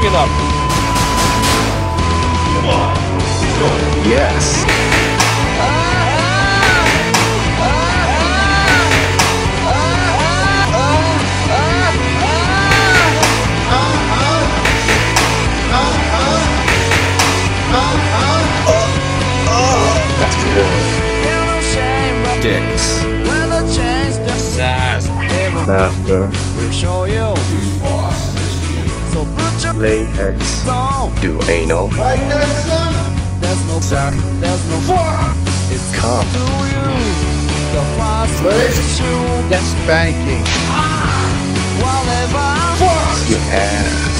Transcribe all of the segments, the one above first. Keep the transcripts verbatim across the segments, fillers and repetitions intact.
it up. Yes. That's good. Dicks. Sass. Master. Lay heads. Do anal. Suck. Come. That's spanking. Your ass.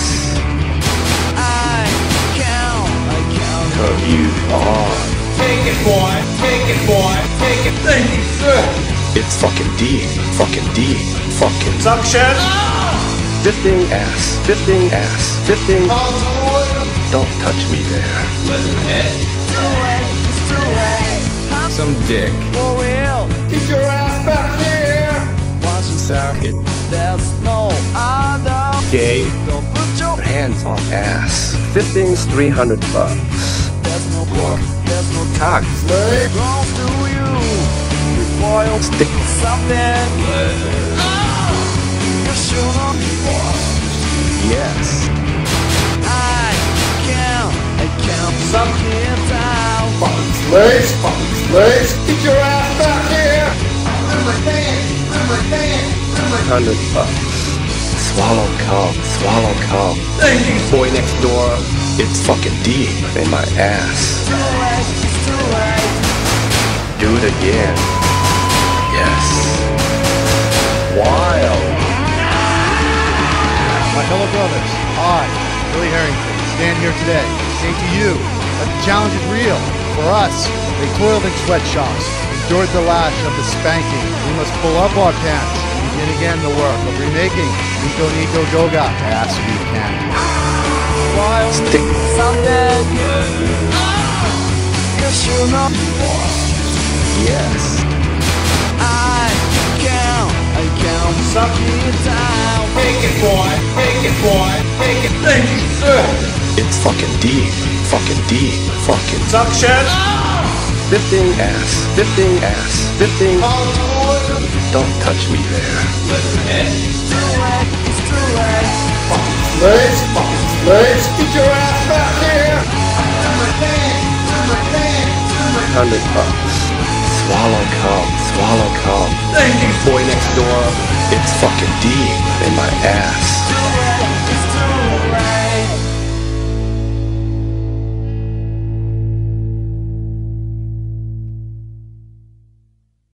Turn you on. Take it, boy. Take it, boy. Take it. Thank you, sir. It's fucking deep. Fucking deep. Fucking Suction. fisting ass. Fisting ass. Fisting. Don't touch me there. Some dick. Get your ass back here. Suck it. There's no other. Gay. Don't put your Hands on ass. Fisting's three hundred bucks. There's no book. There's no Cock. wrong to you. Recoil Stick. something. You should not. Yes. I can't. I can't suck it down. Fucking slaves. Fucking slaves. Get your ass back here. In my hand. In my hand. In my Hundred bucks. Swallow cum. Swallow cum. Thank you. Boy next door. It's fucking deep in my ass. Too late. It's too late. Do it again. Yes. Wild. My fellow brothers, I, Billy Harrington, stand here today to say to you that the challenge is real. For us, they toiled in sweatshops, endured the lash of the spanking. We must pull up our pants and begin again the work of remaking Nico Nico Goga as we can. Wild Stick. something. You should not. Yes. I can't. I can't suck it down. Take it, boy. Take it, boy. Take it. Thank you, sir. It's fucking deep. Fucking deep. Fucking Suction. fisting ass. Fisting ass. Fisting. Don't touch me there. It's too late. It's too late. Fucking slaves. Fucking slaves. Get your ass back here. In my hand. In my hand. In my Hundred bucks. Swallow cum. Swallow cum. Thank you. Boy next door. It's fucking deep in my ass.